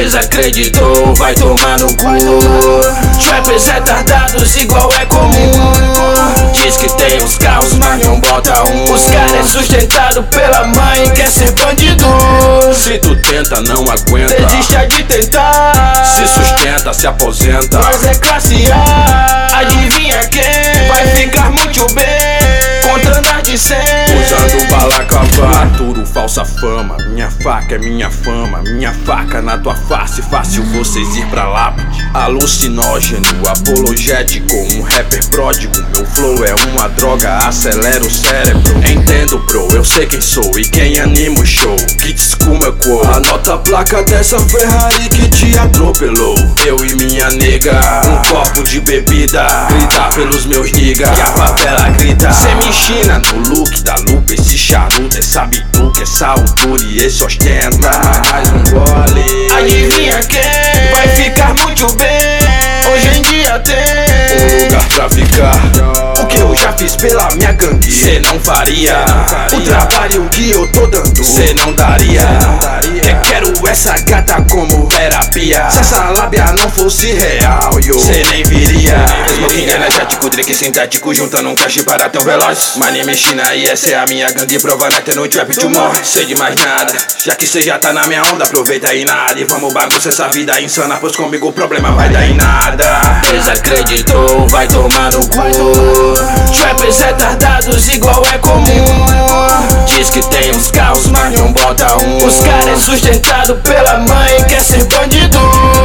Desacreditou, vai tomar no cu. Trappers retardados igual é comum. Diz que tem os carros, mas não bota um. Os caras é sustentado pela mãe, quer ser bandido. Se tu tenta, não aguenta. Desista de tentar. Se sustenta, se aposenta. Nós é classe A. Adivinha quem vai ficar muito bem contando as de 100. Usando balaclava, aturo falsa fama. Minha faca é minha fama. Minha faca na tua face, fácil vocês ir pra lápide. Alucinógeno, apologético, um rapper pródigo. Meu flow é uma droga, acelera o cérebro. Entendo, bro, eu sei quem sou e quem anima o show. Kits com meu cor, anota a placa dessa Ferrari que te atropelou. Eu e minha nega, um copo de bebida, gritar pelos meus niggas, que a favela grita. Cê me ensina no look da lupa, esse charuto é sabe tu que essa altura e esse ostenta. Mais um gole. Adivinha quem vai ficar muito bem? Hoje em dia tem um lugar pra ficar. O que eu já fiz pela minha gangue, cê não faria. O trabalho que eu tô dando, cê não daria. Quero essa gata como terapia. Se essa lábia não fosse real, cê nem viria. Smoking energético, drink sintético, juntando um cash para tão veloz. Mania Mexina e essa é a minha gangue, prova até no trap tu morre. Sei de mais nada, já que cê já tá na minha onda, aproveita aí nada. E vamos bagunçar essa vida insana, pois comigo o problema vai dar em nada. Desacreditou, vai tomar no cu. Trappers retardados igual é comum. Diz que tem os carros, mas não bota um. Os caras é sustentado pela mãe, quer ser bandido.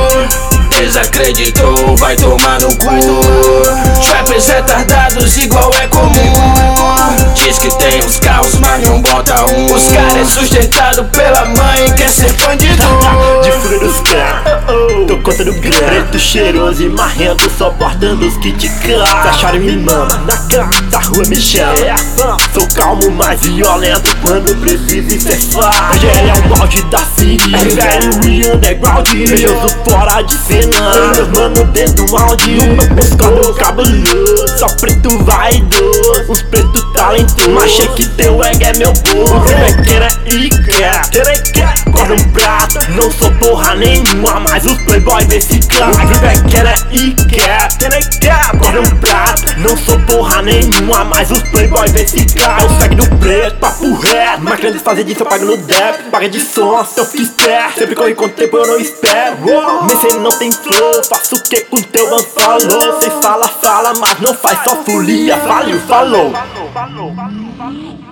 Desacreditou, vai tomar no cu. Trappers retardados igual é comum. Diz que tem os carros, mas não bota um. Os caras é sustentado pela mãe, quer ser bandido. De fuga dos caras, tô contando grana. Preto cheiroso e marrento, só bordando os kit clara. Se acharem me mama, na cara da rua me chama. É ação, sou calmo, mais violento quando preciso ser fácil. Hoje é o balde da Siri, é velho e underground. Brilhoso fora de cena, meus mano dentro do áudio. Os cornos cabuloso, só preto vaidoso. Os preto talentoso, mas achei que teu egg é meu burro. Bequeira e quer, corda um prato. Não sou porra nenhuma, mas os playboy vê se claro. Bequeira e quer, corda um prato. Não sou porra nenhuma, mas os playboy vê se claro. Eu segue do preto, papo reto. Máquina de fazer disso eu pago no débito. Paga de som, se eu fizer. Sempre corre com o tempo, eu não espero. Nem sei não tem flow, faço o que com teu unfollow. Cês fala, mas não faz só folia. Valeu, falou.